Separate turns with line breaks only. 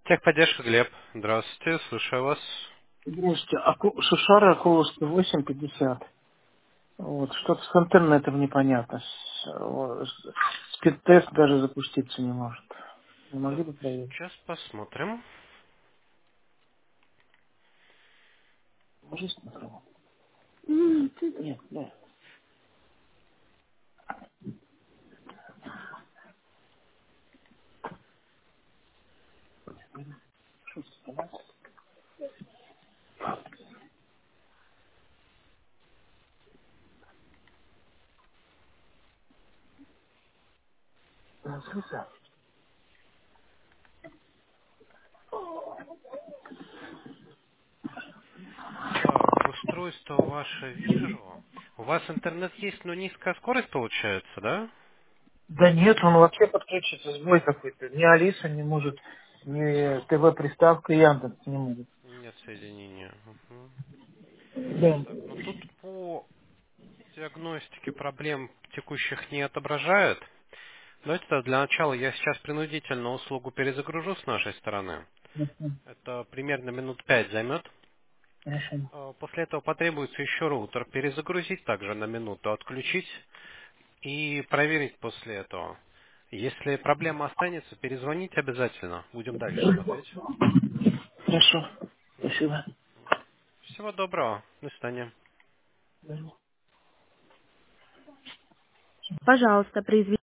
Техподдержка, Глеб. Здравствуйте, слушаю вас.
Здравствуйте. Шушара Акуловская 850. Вот, что-то с интернетом непонятно. Спид-тест даже запуститься не может. Не
Так,
могли бы проверить?
сейчас посмотрим.
Можете смотреть? Нет, да. Что сказать? Слушай,
Так, устройство ваше вижу. У вас интернет есть, но низкая скорость получается, да?
да нет, он вообще подключится, сбой какой-то. Ни Алиса не может, ни ТВ-приставка Яндекс не может.
Нет соединения. Мгм.
Да.
Так, ну тут по диагностике проблем текущих не отображает. Давайте тогда для начала я сейчас принудительно услугу перезагружу с нашей стороны.
Хорошо.
Это примерно минут 5 займет.
Хорошо.
После этого потребуется еще роутер перезагрузить, также на минуту отключить и проверить после этого. Если проблема останется, перезвоните обязательно. Будем дальше смотреть.
Хорошо.
Мгм.
Спасибо.
Всего доброго. До свидания.
Да.
Пожалуйста, произведите.